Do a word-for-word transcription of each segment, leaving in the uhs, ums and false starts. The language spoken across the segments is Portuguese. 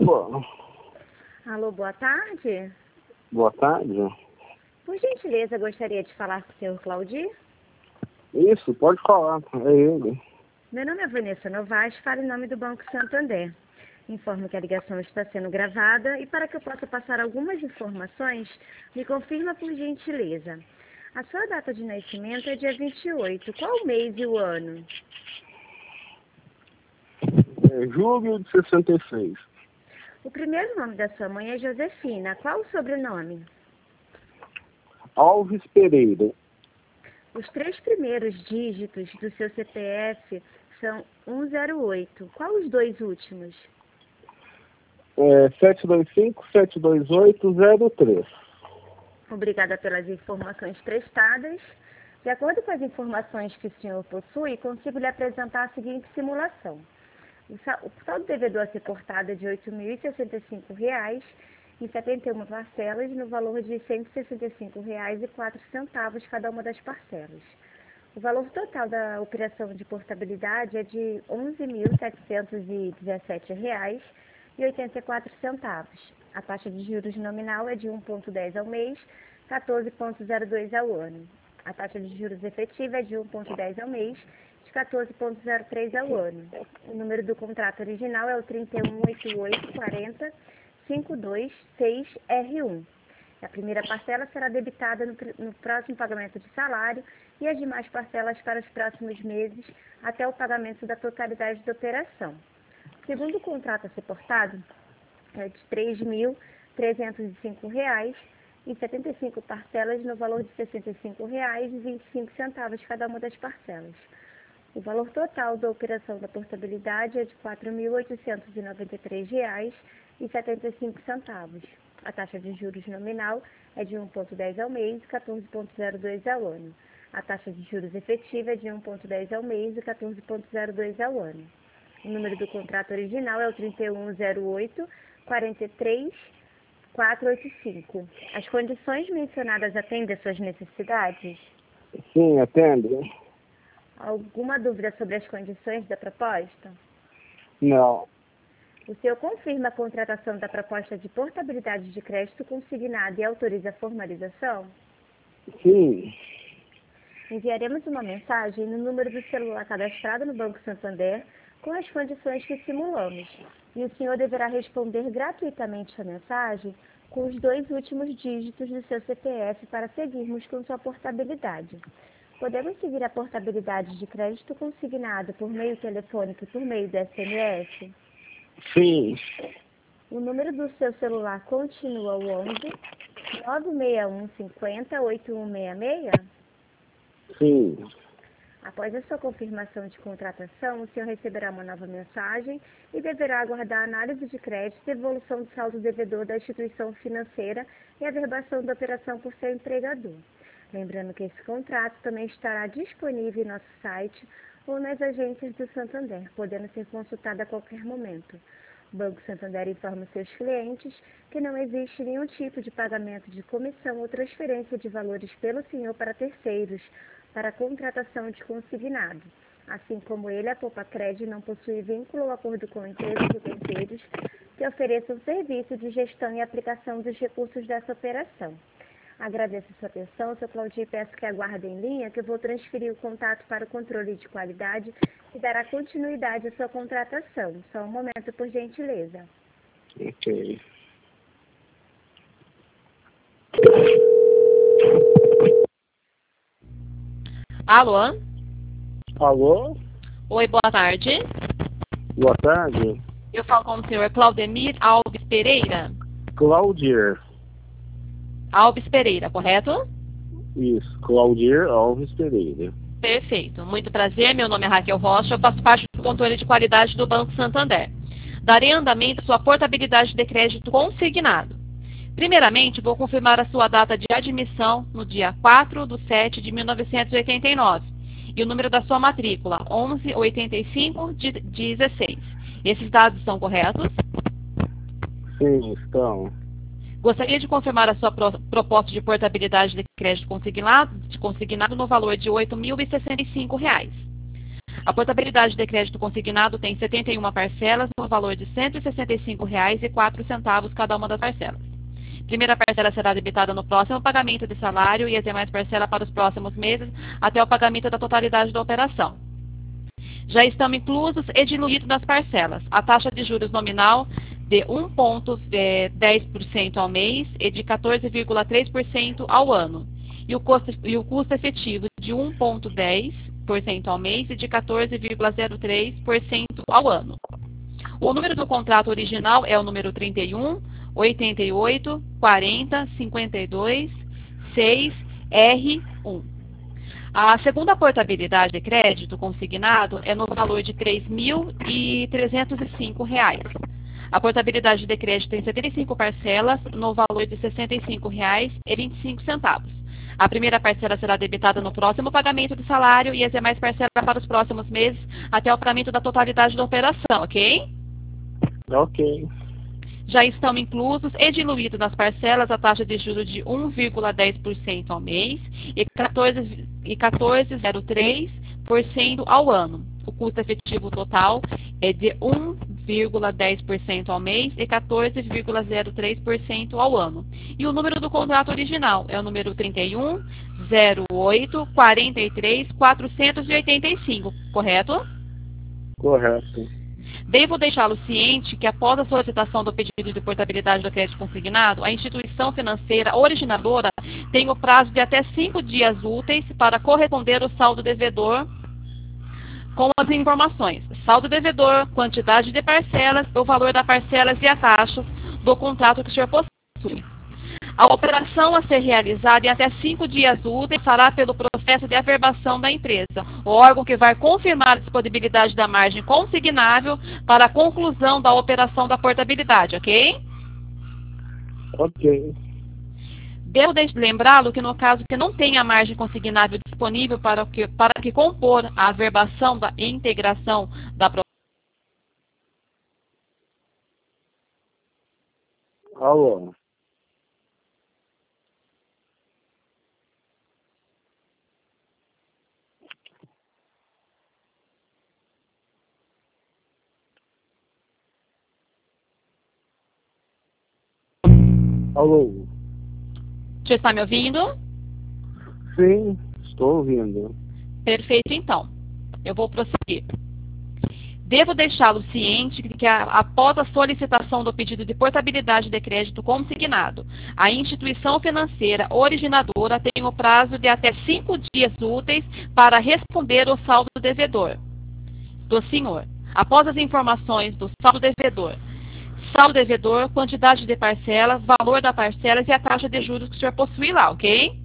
Opa, Alô, boa tarde. boa tarde. Por gentileza, gostaria de falar com o senhor Claudir? Isso, pode falar, é ele. Meu nome é Vanessa Novaes, falo em nome do Banco Santander. Informo que a ligação está sendo gravada e para que eu possa passar algumas informações, me confirma por gentileza. A sua data de nascimento é dia vinte e oito. Qual o mês e o ano? É julho de sessenta e seis. O primeiro nome da sua mãe é Josefina. Qual o sobrenome? Alves Pereira. Os três primeiros dígitos do seu C P F são um zero oito. Qual os dois últimos? É sete dois cinco, sete dois oito, zero três. Obrigada pelas informações prestadas. De acordo com as informações que o senhor possui, consigo lhe apresentar a seguinte simulação. O sa- o saldo devedor a ser cortado é de oito mil e sessenta e cinco reais em setenta e uma parcelas, no valor de cento e sessenta e cinco reais e quatro centavos cada uma das parcelas. O valor total da operação de portabilidade é de onze mil setecentos e dezessete reais e oitenta e quatro centavos. A taxa de juros nominal é de um vírgula dez ao mês, quatorze vírgula zero dois ao ano. A taxa de juros efetiva é de um vírgula dez ao mês, de quatorze vírgula zero três ao ano. O número do contrato original é o trinta e um, oitenta e oito, quarenta, cinquenta e dois, seis R um. A primeira parcela será debitada no, pr- no próximo pagamento de salário e as demais parcelas para os próximos meses até o pagamento da totalidade da operação. O segundo contrato a ser portado é de três mil trezentos e cinco reais em setenta e cinco parcelas no valor de sessenta e cinco reais e vinte e cinco centavos cada uma das parcelas. O valor total da operação da portabilidade é de quatro mil oitocentos e noventa e três reais e setenta e cinco centavos. A taxa de juros nominal é de um vírgula dez ao mês e quatorze vírgula zero dois ao ano. A taxa de juros efetiva é de um vírgula dez ao mês e quatorze vírgula zero dois ao ano. O número do contrato original é o trinta e um, zero oito, quarenta e três, quatrocentos e oitenta e cinco. As condições mencionadas atendem às suas necessidades? Sim, atende? Alguma dúvida sobre as condições da proposta? Não. O senhor confirma a contratação da proposta de portabilidade de crédito consignado e autoriza a formalização? Sim. Enviaremos uma mensagem no número do celular cadastrado no Banco Santander com as condições que simulamos. E o senhor deverá responder gratuitamente a mensagem com os dois últimos dígitos do seu C P F para seguirmos com sua portabilidade. Podemos seguir a portabilidade de crédito consignado por meio telefônico e por meio do S M S? Sim. O número do seu celular continua o onze, nove seis um cinquenta, oito um seis seis? Sim. Após a sua confirmação de contratação, o senhor receberá uma nova mensagem e deverá aguardar a análise de crédito, evolução do saldo devedor da instituição financeira e a averbação da operação por seu empregador. Lembrando que esse contrato também estará disponível em nosso site ou nas agências do Santander, podendo ser consultado a qualquer momento. O Banco Santander informa seus clientes que não existe nenhum tipo de pagamento de comissão ou transferência de valores pelo senhor para terceiros, para a contratação de consignado. Assim como ele, a Poupa-Cred não possui vínculo ou acordo com empresas ou terceiros que ofereçam serviço de gestão e aplicação dos recursos dessa operação. Agradeço a sua atenção, seu Claudir, peço que aguarde em linha, que eu vou transferir o contato para o controle de qualidade e dará continuidade à sua contratação. Só um momento, por gentileza. Ok. Alô? Alô? Oi, boa tarde. Boa tarde. Eu falo com o senhor Claudemir Alves Pereira. Claudir. Alves Pereira, correto? Isso, Claudir Alves Pereira. Perfeito. Muito prazer, meu nome é Raquel Rocha, eu faço parte do controle de qualidade do Banco Santander. Darei andamento à sua portabilidade de crédito consignado. Primeiramente, vou confirmar a sua data de admissão no dia quatro de setembro de mil novecentos e oitenta e nove e o número da sua matrícula, onze oitenta e cinco dezesseis. Esses dados são corretos? Sim, estão. Gostaria de confirmar a sua pro- proposta de portabilidade de crédito consignado, de consignado no valor de oito mil e sessenta e cinco reais. A portabilidade de crédito consignado tem setenta e uma parcelas no valor de cento e sessenta e cinco reais e quatro centavos cada uma das parcelas. Primeira parcela será debitada no próximo pagamento de salário e as demais parcelas para os próximos meses até o pagamento da totalidade da operação. Já estão inclusos e diluídos nas parcelas a taxa de juros nominal de um vírgula dez por cento ao mês e de quatorze vírgula três por cento ao ano, e o custo, e o custo efetivo de um vírgula dez por cento ao mês e de quatorze vírgula zero três por cento ao ano. O número do contrato original é o número trinta e um, oitenta e oito, quarenta, cinquenta e dois, seis, R um. A segunda portabilidade de crédito consignado é no valor de três mil trezentos e cinco reais. A portabilidade de crédito tem setenta e cinco parcelas no valor de sessenta e cinco reais e vinte e cinco centavos. A primeira parcela será debitada no próximo pagamento do salário e as demais parcelas para os próximos meses até o pagamento da totalidade da operação, ok? Ok. Já estão inclusos e diluídos nas parcelas a taxa de juros de um vírgula dez por cento ao mês e quatorze vírgula zero três por cento ao ano. O custo efetivo total é de um vírgula dez por cento ao mês e quatorze vírgula zero três por cento ao ano. E o número do contrato original é o número trinta e um, zero oito, quarenta e três, quatrocentos e oitenta e cinco, correto? Correto. Devo deixá-lo ciente que, após a solicitação do pedido de portabilidade do crédito consignado, a instituição financeira originadora tem o prazo de até cinco dias úteis para corresponder o saldo devedor com as informações: saldo devedor, quantidade de parcelas, o valor da parcelas e a taxa do contrato que o senhor possui. A operação a ser realizada em até cinco dias úteis passará pelo processo de averbação da empresa, o órgão que vai confirmar a disponibilidade da margem consignável para a conclusão da operação da portabilidade, ok? Ok. Devo lembrá-lo que no caso que não tenha margem consignável disponível para que, para que compor a averbação da integração da Alô. Alô. Você está me ouvindo? Sim, estou ouvindo. Perfeito, então. Eu vou prosseguir. Devo deixá-lo ciente que, após a solicitação do pedido de portabilidade de crédito consignado, a instituição financeira originadora tem o prazo de até cinco dias úteis para responder o saldo devedor do senhor. Após as informações do saldo devedor, saldo devedor, quantidade de parcelas, valor da parcelas e a taxa de juros que o senhor possui lá, ok?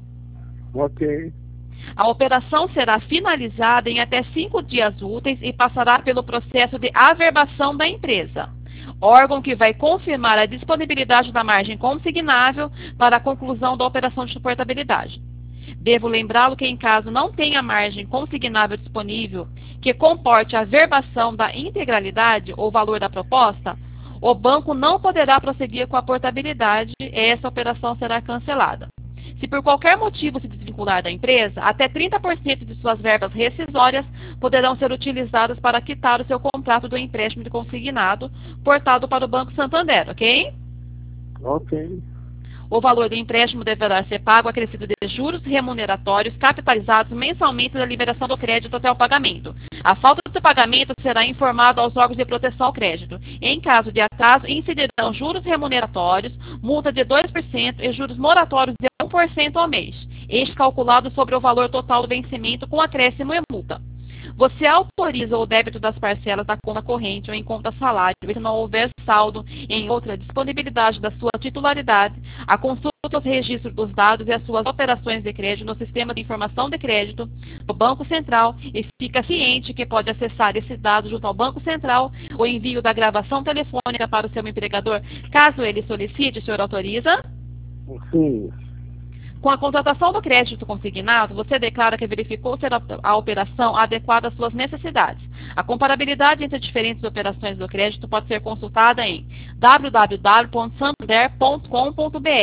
Ok. A operação será finalizada em até cinco dias úteis e passará pelo processo de averbação da empresa, órgão que vai confirmar a disponibilidade da margem consignável para a conclusão da operação de suportabilidade. Devo lembrá-lo que, em caso não tenha margem consignável disponível que comporte a averbação da integralidade ou valor da proposta, o banco não poderá prosseguir com a portabilidade e essa operação será cancelada. Se por qualquer motivo se desvincular da empresa, até trinta por cento de suas verbas rescisórias poderão ser utilizadas para quitar o seu contrato do empréstimo de consignado portado para o Banco Santander, ok? Ok. O valor do empréstimo deverá ser pago acrescido de juros remuneratórios capitalizados mensalmente da liberação do crédito até o pagamento. A falta de pagamento será informado aos órgãos de proteção ao crédito. Em caso de atraso, incidirão juros remuneratórios, multa de dois por cento e juros moratórios de um por cento ao mês, este calculado sobre o valor total do vencimento com acréscimo e multa. Você autoriza o débito das parcelas da conta corrente ou em conta salário, se não houver saldo em outra disponibilidade da sua titularidade, a consulta os registros dos dados e as suas operações de crédito no Sistema de Informação de Crédito do Banco Central e fica ciente que pode acessar esses dados junto ao Banco Central o envio da gravação telefônica para o seu empregador, caso ele solicite. O senhor autoriza? Sim. Com a contratação do crédito consignado, você declara que verificou ser a, a operação adequada às suas necessidades. A comparabilidade entre diferentes operações do crédito pode ser consultada em w w w ponto santander ponto com ponto b r.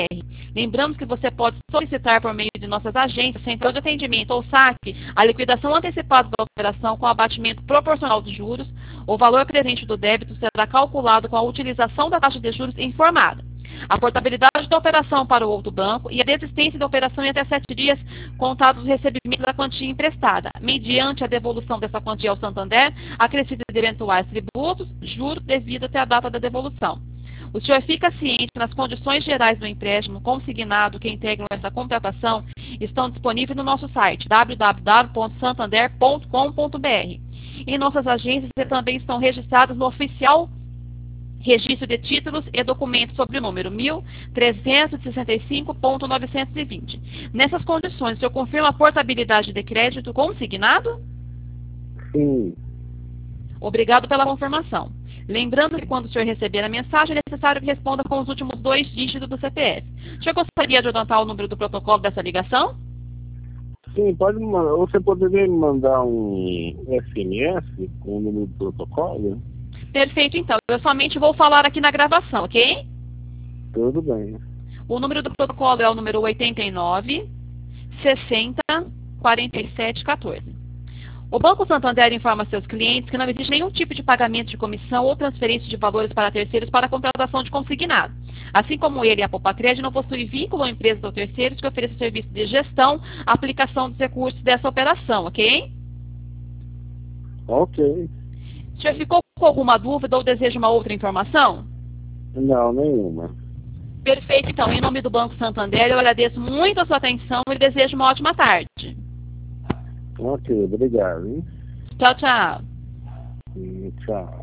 Lembramos que você pode solicitar por meio de nossas agências, central de atendimento ou saque, a liquidação antecipada da operação com abatimento proporcional dos juros. O valor presente do débito será calculado com a utilização da taxa de juros informada. A portabilidade da operação para o outro banco e a desistência da operação em até sete dias contados o recebimento da quantia emprestada, mediante a devolução dessa quantia ao Santander, acrescida de eventuais tributos, juros devido até a data da devolução. O senhor fica ciente que nas condições gerais do empréstimo consignado que integram essa contratação estão disponíveis no nosso site w w w ponto santander ponto com ponto b r. Em nossas agências também estão registradas no oficial Registro de Títulos e Documentos sobre o número mil trezentos e sessenta e cinco ponto novecentos e vinte. Nessas condições, o senhor confirma a portabilidade de crédito consignado? Sim. Obrigado pela confirmação. Lembrando que quando o senhor receber a mensagem, é necessário que responda com os últimos dois dígitos do C P F. O senhor gostaria de anotar o número do protocolo dessa ligação? Sim, pode me mandar. Você poderia me mandar um S M S com o número do protocolo? Perfeito, então. Eu somente vou falar aqui na gravação, ok? Tudo bem. O número do protocolo é o número oitenta e nove, sessenta, quarenta e sete, quatorze. O Banco Santander informa seus clientes que não existe nenhum tipo de pagamento de comissão ou transferência de valores para terceiros para a contratação de consignado. Assim como ele e a Popacred não possuem vínculo a empresas ou terceiros que ofereçam serviço de gestão, aplicação dos recursos dessa operação, ok? Ok. O senhor ficou com alguma dúvida ou deseja uma outra informação? Não, nenhuma. Perfeito, então. Em nome do Banco Santander, eu agradeço muito a sua atenção e desejo uma ótima tarde. Ok, obrigado. Hein? Tchau, tchau. Hum, tchau.